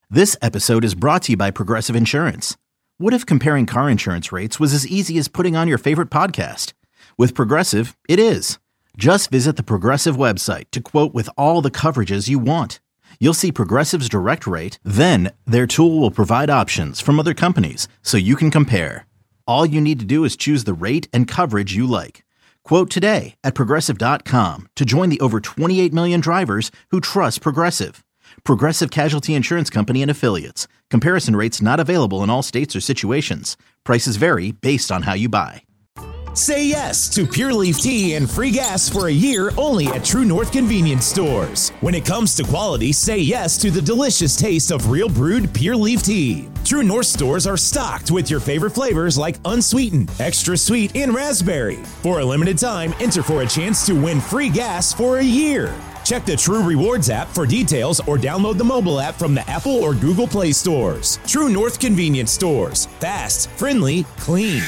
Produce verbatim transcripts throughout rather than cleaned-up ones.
This episode is brought to you by Progressive Insurance. What if comparing car insurance rates was as easy as putting on your favorite podcast? With Progressive, it is. Just visit the Progressive website to quote with all the coverages you want. You'll see Progressive's direct rate, then their tool will provide options from other companies so you can compare. All you need to do is choose the rate and coverage you like. Quote today at progressive dot com to join the over twenty-eight million drivers who trust Progressive. Progressive Casualty Insurance Company and Affiliates. Comparison rates not available in all states or situations. Prices vary based on how you buy. Say yes to Pure Leaf Tea and free gas for a year only at True North Convenience Stores. When it comes to quality, say yes to the delicious taste of real brewed Pure Leaf Tea. True North stores are stocked with your favorite flavors like unsweetened, extra sweet, and raspberry. For a limited time, enter for a chance to win free gas for a year. Check the True Rewards app for details or download the mobile app from the Apple or Google Play stores. True North Convenience Stores. Fast, friendly, clean.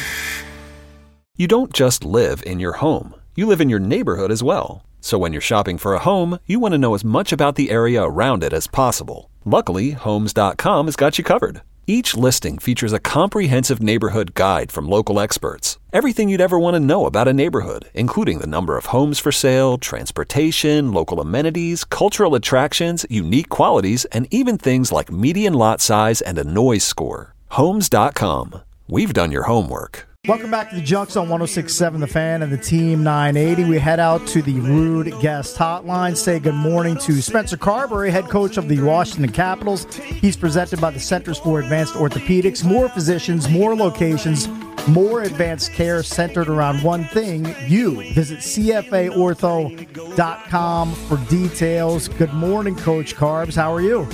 You don't just live in your home. You live in your neighborhood as well. So when you're shopping for a home, you want to know as much about the area around it as possible. Luckily, Homes dot com has got you covered. Each listing features a comprehensive neighborhood guide from local experts. Everything you'd ever want to know about a neighborhood, including the number of homes for sale, transportation, local amenities, cultural attractions, unique qualities, and even things like median lot size and a noise score. Homes dot com. We've done your homework. Welcome back to the Junks on one oh six point seven The Fan and the Team nine eighty. We head out to the Rude Guest Hotline. Say good morning to Spencer Carberry, head coach of the Washington Capitals. He's presented by the Centers for Advanced Orthopedics. More physicians, more locations, more advanced care centered around one thing, you. Visit C F A ortho dot com for details. Good morning, Coach Carbs. How are you?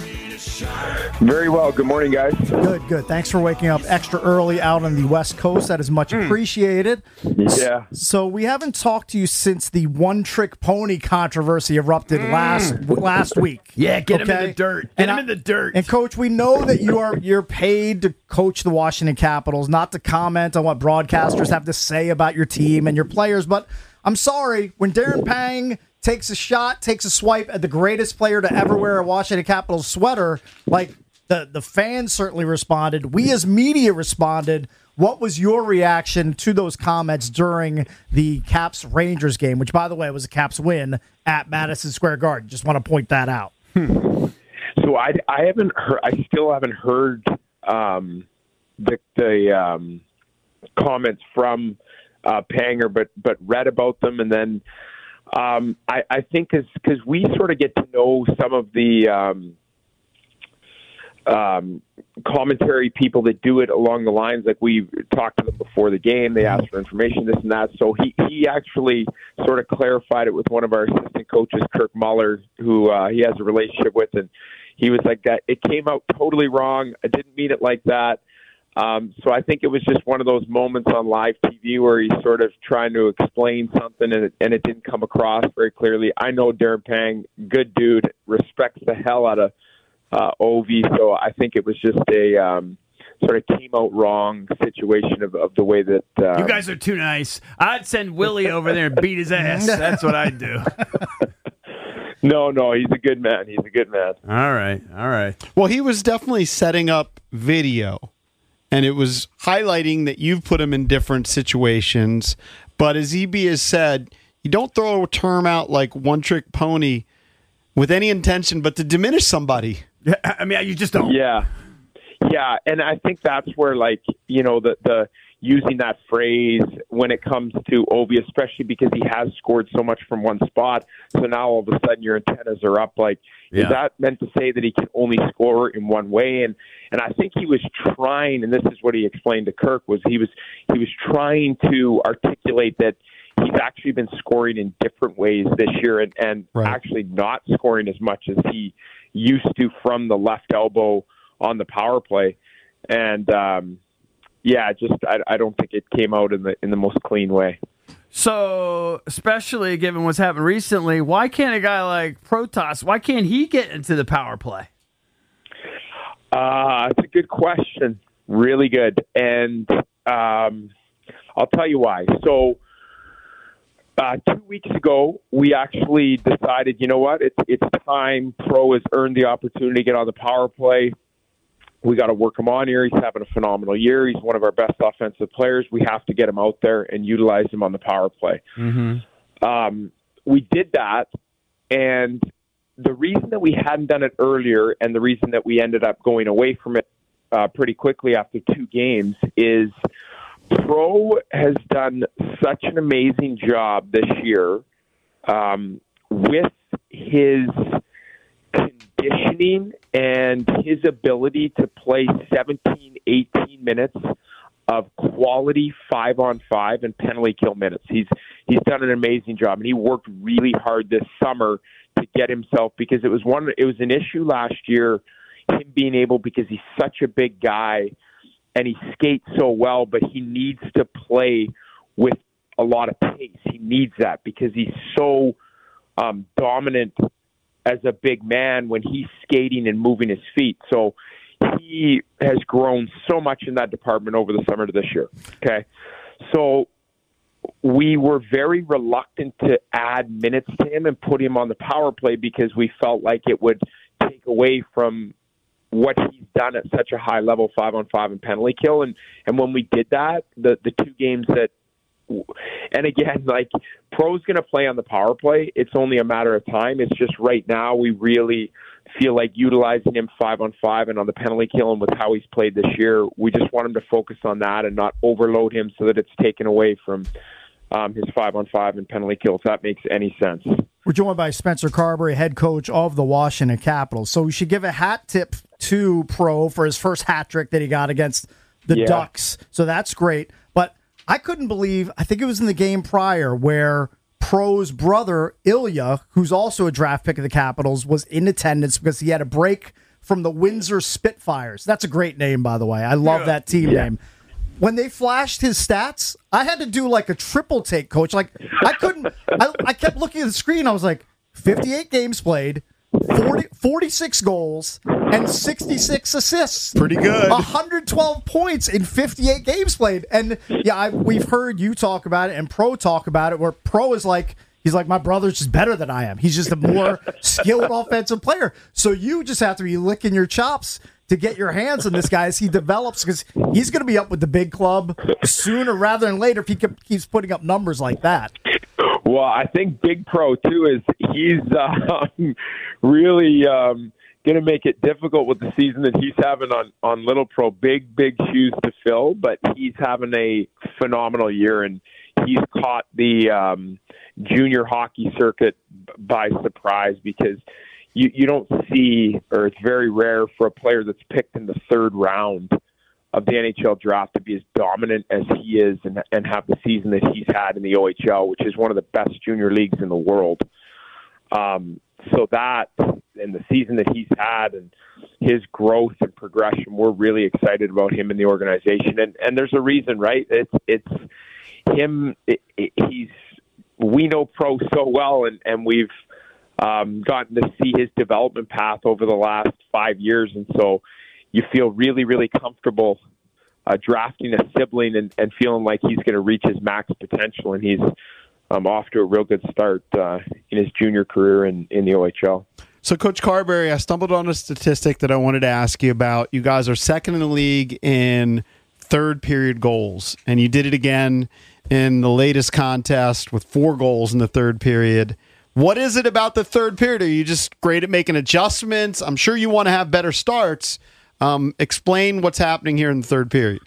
Very well. Good morning, guys. Good, good. Thanks for waking up extra early out on the West Coast. That is much appreciated. Yeah. So we haven't talked to you since the one-trick pony controversy erupted mm. last last week. Yeah, get okay? him in the dirt. Get and him I, in the dirt. And, Coach, we know that you are you're paid to coach the Washington Capitals, not to comment on what broadcasters have to say about your team and your players. But I'm sorry, when Darren Pang takes a shot, takes a swipe at the greatest player to ever wear a Washington Capitals sweater, like the, the fans certainly responded. We as media responded. What was your reaction to those comments during the Caps-Rangers game, which, by the way, was a Caps win at Madison Square Garden? Just want to point that out. Hmm. So I, I haven't heard, I still haven't heard um, the, the um, comments from uh, Panger, but, but read about them. And then Um, I, I think because we sort of get to know some of the um, um, commentary people that do it along the lines, like we talked to them before the game, they asked for information, this and that. So he, he actually sort of clarified it with one of our assistant coaches, Kirk Muller, who uh, he has a relationship with, and he was like, that it came out totally wrong. I didn't mean it like that. Um, so I think it was just one of those moments on live T V where he's sort of trying to explain something and it, and it didn't come across very clearly. I know Darren Pang, good dude, respects the hell out of uh, Ovi. So I think it was just a um, sort of came out wrong situation of, of the way that uh, you guys are too nice. I'd send Willie over there and beat his ass. That's what I'd do. No, no, he's a good man. He's a good man. All right, all right. Well, he was definitely setting up video. And it was highlighting that you've put him in different situations. But as E B has said, you don't throw a term out like one-trick pony with any intention but to diminish somebody. Yeah, I mean, you just don't. Yeah. Yeah, and I think that's where, like, you know, the, the using that phrase when it comes to Ovi, especially because he has scored so much from one spot. So now all of a sudden your antennas are up. Like, yeah. Is that meant to say that he can only score in one way? And and I think he was trying, and this is what he explained to Kirk, was he was he was trying to articulate that he's actually been scoring in different ways this year and, and right. actually not scoring as much as he used to from the left elbow on the power play. And, um, yeah, just I, I don't think it came out in the in the most clean way. So, especially given what's happened recently, why can't a guy like Protas, why can't he get into the power play? Uh, it's a good question. Really good. And um, I'll tell you why. So, uh, two weeks ago, we actually decided, you know what, it's, it's time. Pro has earned the opportunity to get on the power play. we got to work him on here. He's having a phenomenal year. He's one of our best offensive players. We have to get him out there and utilize him on the power play. Mm-hmm. Um, we did that, and the reason that we hadn't done it earlier and the reason that we ended up going away from it uh, pretty quickly after two games is Pro has done such an amazing job this year um, with his conditioning and his ability to play seventeen, eighteen minutes of quality five on five and penalty kill minutes. He's he's done an amazing job, and he worked really hard this summer to get himself, because it was one it was an issue last year, him being able, because he's such a big guy and he skates so well, but he needs to play with a lot of pace. He needs that because he's so um, dominant as a big man when he's skating and moving his feet. So he has grown so much in that department over the summer to this year. Okay. So we were very reluctant to add minutes to him and put him on the power play because we felt like it would take away from what he's done at such a high level, five on five and penalty kill. And, and when we did that, the, the two games that, and again, like, Pro's going to play on the power play. It's only a matter of time. It's just right now we really feel like utilizing him five on five and on the penalty kill, and with how he's played this year, we just want him to focus on that and not overload him so that it's taken away from um, his five on five and penalty kill, if that makes any sense. We're joined by Spencer Carberry, head coach of the Washington Capitals. So we should give a hat tip to Pro for his first hat trick that he got against the Yeah. Ducks. So that's great. But I couldn't believe, I think it was in the game prior, where Pro's brother, Ilya, who's also a draft pick of the Capitals, was in attendance because he had a break from the Windsor Spitfires. That's a great name, by the way. I love Yeah. that team Yeah. name. When they flashed his stats, I had to do like a triple take, coach. Like, I couldn't, I, I kept looking at the screen. I was like, fifty-eight games played, forty, forty-six goals, and sixty-six assists. Pretty good. one hundred twelve points in fifty-eight games played. And yeah, I, we've heard you talk about it and Pro talk about it, where Pro is like, he's like, my brother's just better than I am. He's just a more skilled offensive player. So you just have to be licking your chops to get your hands on this guy as he develops, because he's going to be up with the big club sooner rather than later if he keeps putting up numbers like that. Well, I think Big Pro, too, is he's um, really um, going to make it difficult with the season that he's having on, on Little Pro. Big, big shoes to fill, but he's having a phenomenal year, and he's caught the um, junior hockey circuit by surprise, because you, you don't see, or it's very rare for a player that's picked in the third round of the N H L draft to be as dominant as he is and, and have the season that he's had in the O H L, which is one of the best junior leagues in the world. Um, so that and the season that he's had and his growth and progression, we're really excited about him in the organization. And, and there's a reason, right? It's, it's him. It, it, he's, we know Pro so well, and, and we've um, gotten to see his development path over the last five years. And so you feel really, really comfortable uh, drafting a sibling and, and feeling like he's going to reach his max potential. And he's um, off to a real good start uh, in his junior career in, in the O H L. So, Coach Carberry, I stumbled on a statistic that I wanted to ask you about. You guys are second in the league in third period goals, and you did it again in the latest contest with four goals in the third period. What is it about the third period? Are you just great at making adjustments? I'm sure you want to have better starts. Um, explain what's happening here in the third period.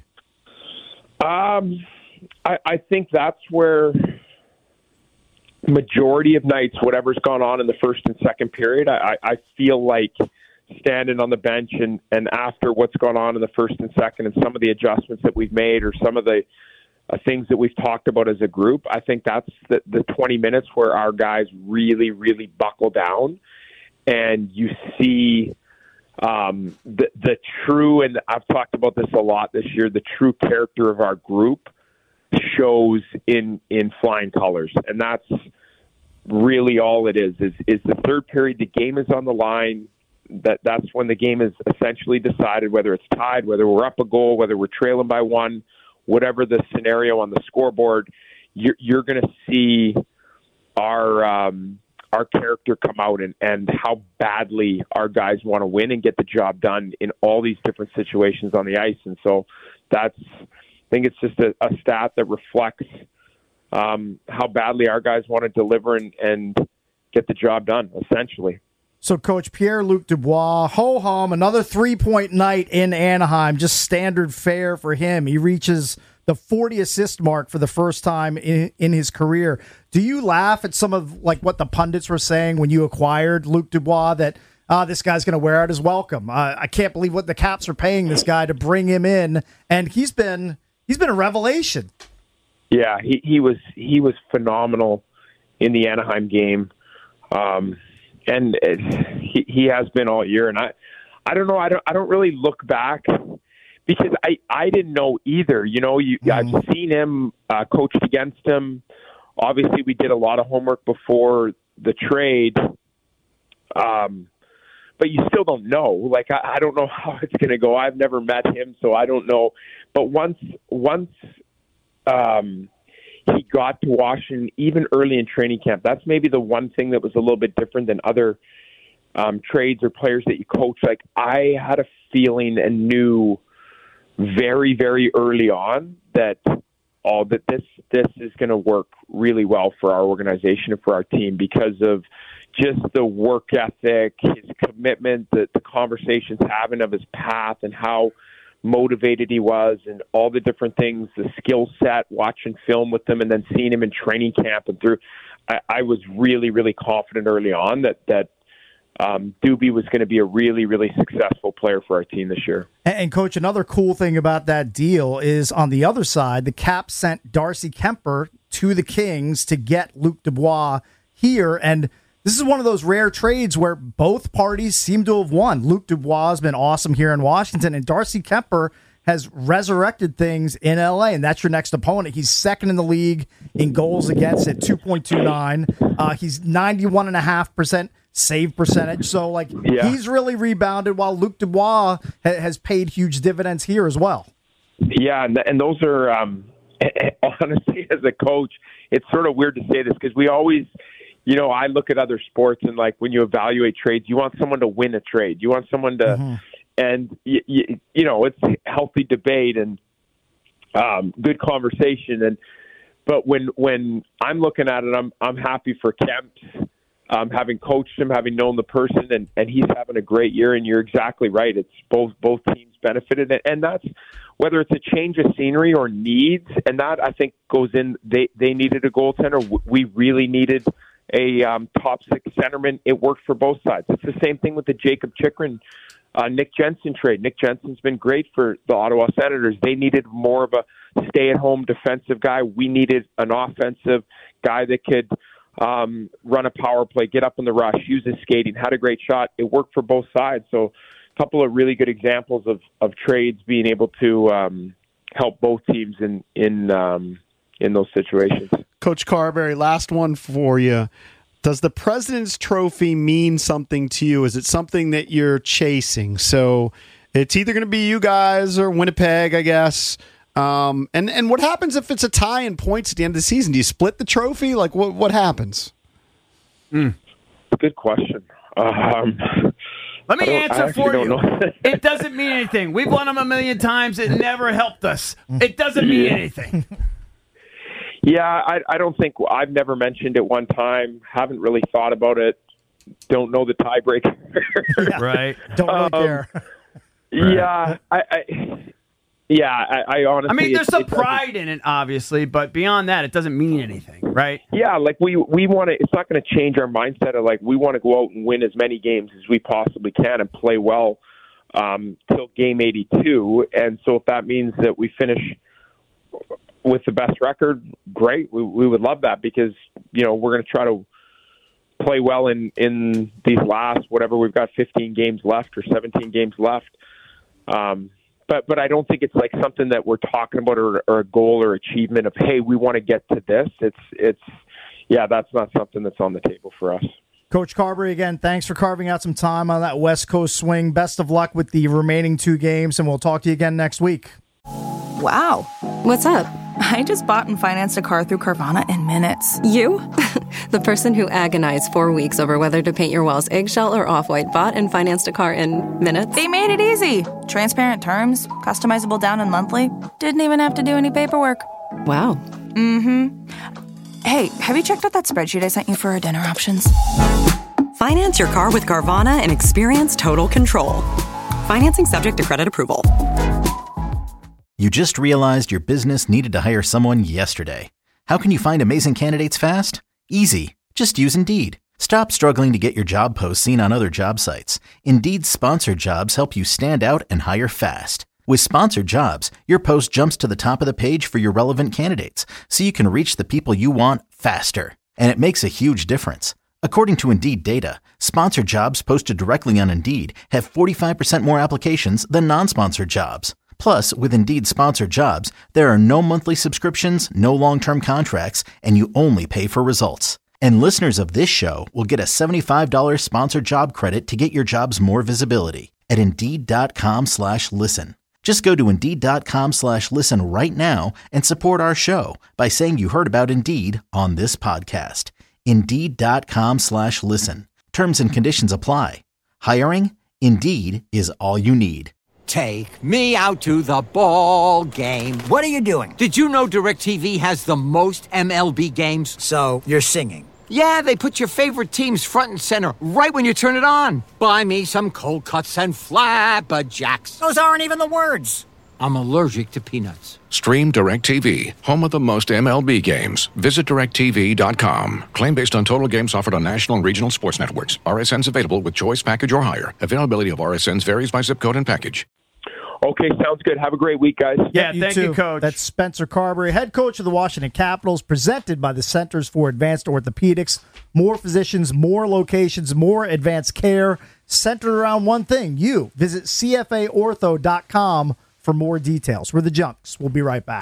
Um, I, I think that's where majority of nights, whatever's gone on in the first and second period, I, I feel like standing on the bench and, and after what's gone on in the first and second and some of the adjustments that we've made or some of the uh, things that we've talked about as a group, I think that's the, the twenty minutes where our guys really, really buckle down and you see um, the, the true, and I've talked about this a lot this year, the true character of our group shows in, in flying colors. And that's really all it is, is, is the third period, the game is on the line. That that's when the game is essentially decided, whether it's tied, whether we're up a goal, whether we're trailing by one, whatever the scenario on the scoreboard, you're, you're going to see our, um, our character come out and, and how badly our guys want to win and get the job done in all these different situations on the ice. And so that's, I think it's just a, a stat that reflects um, how badly our guys want to deliver and, and get the job done, essentially. So, Coach, Pierre-Luc Dubois, ho-hum, another three-point night in Anaheim, just standard fare for him. He reaches the forty-assist mark for the first time in, in his career. Do you laugh at some of like what the pundits were saying when you acquired Luc Dubois, that uh, this guy's going to wear out his welcome? Uh, I can't believe what the Caps are paying this guy to bring him in, and he's been he's been a revelation. Yeah, he, he was he was phenomenal in the Anaheim game. Um And it, he he has been all year, and I, I don't know. I don't I don't really look back because I, I didn't know either. You know, you mm-hmm. I've seen him uh, coached against him. Obviously, we did a lot of homework before the trade, um, but you still don't know. Like I, I don't know how it's going to go. I've never met him, so I don't know. But once once. Um, he got to Washington even early in training camp. That's maybe the one thing that was a little bit different than other um, trades or players that you coach. Like I had a feeling and knew very, very early on that all that this this is going to work really well for our organization and for our team because of just the work ethic, his commitment, the, the conversations having of his path and how motivated he was and all the different things, the skill set, watching film with him and then seeing him in training camp and through. I, I was really, really confident early on that, that um, Doobie was going to be a really, really successful player for our team this year. And, and, Coach, another cool thing about that deal is on the other side, the Caps sent Darcy Kemper to the Kings to get Luc Dubois here, and this is one of those rare trades where both parties seem to have won. Luc Dubois has been awesome here in Washington, and Darcy Kemper has resurrected things in L A, and that's your next opponent. He's second in the league in goals against at two point two nine. Uh, he's ninety-one point five percent save percentage. So, like, yeah. he's really rebounded, while Luc Dubois ha- has paid huge dividends here as well. Yeah, and, and those are, um, honestly, as a coach, it's sort of weird to say this because we always – you know, I look at other sports and like when you evaluate trades, you want someone to win a trade. You want someone to, mm-hmm. and you, you, you know, it's healthy debate and um, good conversation. And but when when I'm looking at it, I'm I'm happy for Kemp, um, having coached him, having known the person, and, and he's having a great year. And you're exactly right. It's both both teams benefited, and that's whether it's a change of scenery or needs, and that I think goes in. They they needed a goaltender. We really needed a um, top six centerman. It worked for both sides. It's the same thing with the Jacob Chychrun, uh, Nick Jensen trade. Nick Jensen's been great for the Ottawa Senators. They needed more of a stay-at-home defensive guy. We needed an offensive guy that could um, run a power play, get up in the rush, use his skating, had a great shot. It worked for both sides. So a couple of really good examples of, of trades being able to um, help both teams in, in, um, in those situations. Coach Carberry, last one for you. Does the President's Trophy mean something to you? Is it something that you're chasing? So it's either going to be you guys or Winnipeg, I guess. Um, and, and what happens if it's a tie in points at the end of the season? Do you split the trophy? Like, what what happens? Mm. Good question. Um, Let me answer for you. It doesn't mean anything. We've won them a million times. It never helped us. It doesn't mean yeah. anything. Yeah, I, I don't think I've never mentioned it one time. Haven't really thought about it. Don't know the tiebreaker. yeah. Right. Don't really um, care. Yeah, I, I yeah, I, I honestly. I mean, there's it, some it pride in it, obviously, but beyond that, it doesn't mean anything, right? Yeah, like we we want to. It's not going to change our mindset of like we want to go out and win as many games as we possibly can and play well um, till game eighty-two. And so, if that means that we finish with the best record, great. We we would love that because, you know, we're going to try to play well in, in these last, whatever, we've got fifteen games left or seventeen games left. Um, but but I don't think it's like something that we're talking about or, or a goal or achievement of, hey, we want to get to this. It's, it's yeah, that's not something that's on the table for us. Coach Carberry, again, thanks for carving out some time on that West Coast swing. Best of luck with the remaining two games, and we'll talk to you again next week. Wow. What's up? I just bought and financed a car through Carvana in minutes. You? The person who agonized four weeks over whether to paint your walls eggshell or off-white bought and financed a car in minutes? They made it easy. Transparent terms, customizable down and monthly. Didn't even have to do any paperwork. Wow. Mm-hmm. Hey, have you checked out that spreadsheet I sent you for our dinner options? Finance your car with Carvana and experience total control. Financing subject to credit approval. You just realized your business needed to hire someone yesterday. How can you find amazing candidates fast? Easy. Just use Indeed. Stop struggling to get your job posts seen on other job sites. Indeed's sponsored jobs help you stand out and hire fast. With sponsored jobs, your post jumps to the top of the page for your relevant candidates, so you can reach the people you want faster. And it makes a huge difference. According to Indeed data, sponsored jobs posted directly on Indeed have forty-five percent more applications than non-sponsored jobs. Plus, with Indeed sponsored jobs, there are no monthly subscriptions, no long-term contracts, and you only pay for results. And listeners of this show will get a seventy-five dollars sponsored job credit to get your jobs more visibility at Indeed.com slash listen. Just go to Indeed.com slash listen right now and support our show by saying you heard about Indeed on this podcast. Indeed.com slash listen. Terms and conditions apply. Hiring? Indeed is all you need. Take me out to the ball game. What are you doing? Did you know DirecTV has the most M L B games? So, you're singing? Yeah, they put your favorite teams front and center right when you turn it on. Buy me some cold cuts and flapjacks. Those aren't even the words. I'm allergic to peanuts. Stream DirecTV, home of the most M L B games. Visit direct T V dot com. Claim based on total games offered on national and regional sports networks. R S Ns available with choice package or higher. Availability of R S Ns varies by zip code and package. Okay, sounds good. Have a great week, guys. Yeah, you thank too. you, Coach. That's Spencer Carberry, head coach of the Washington Capitals, presented by the Centers for Advanced Orthopedics. More physicians, more locations, more advanced care, centered around one thing, you. Visit C F A ortho dot com for more details. We're the Junks. We'll be right back.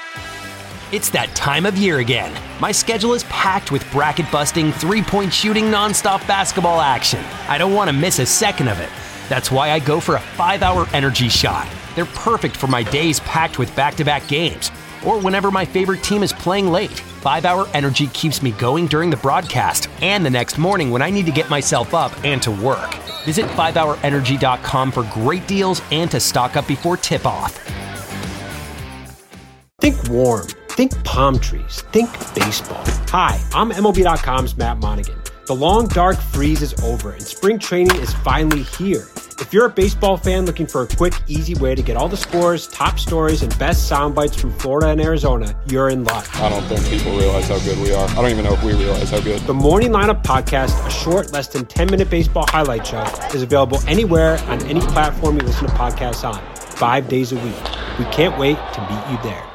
It's that time of year again. My schedule is packed with bracket-busting, three-point shooting, nonstop basketball action. I don't want to miss a second of it. That's why I go for a five-hour energy shot. They're perfect for my days packed with back-to-back games, or whenever my favorite team is playing late. five-hour energy keeps me going during the broadcast and the next morning when I need to get myself up and to work. Visit five hour energy dot com for great deals and to stock up before tip-off. Think warm. Think palm trees. Think baseball. Hi, I'm M L B dot com's Matt Monaghan. The long, dark freeze is over, and spring training is finally here. If you're a baseball fan looking for a quick, easy way to get all the scores, top stories, and best sound bites from Florida and Arizona, you're in luck. I don't think people realize how good we are. I don't even know if we realize how good. The Morning Lineup Podcast, a short, less than ten-minute baseball highlight show, is available anywhere on any platform you listen to podcasts on, five days a week. We can't wait to meet you there.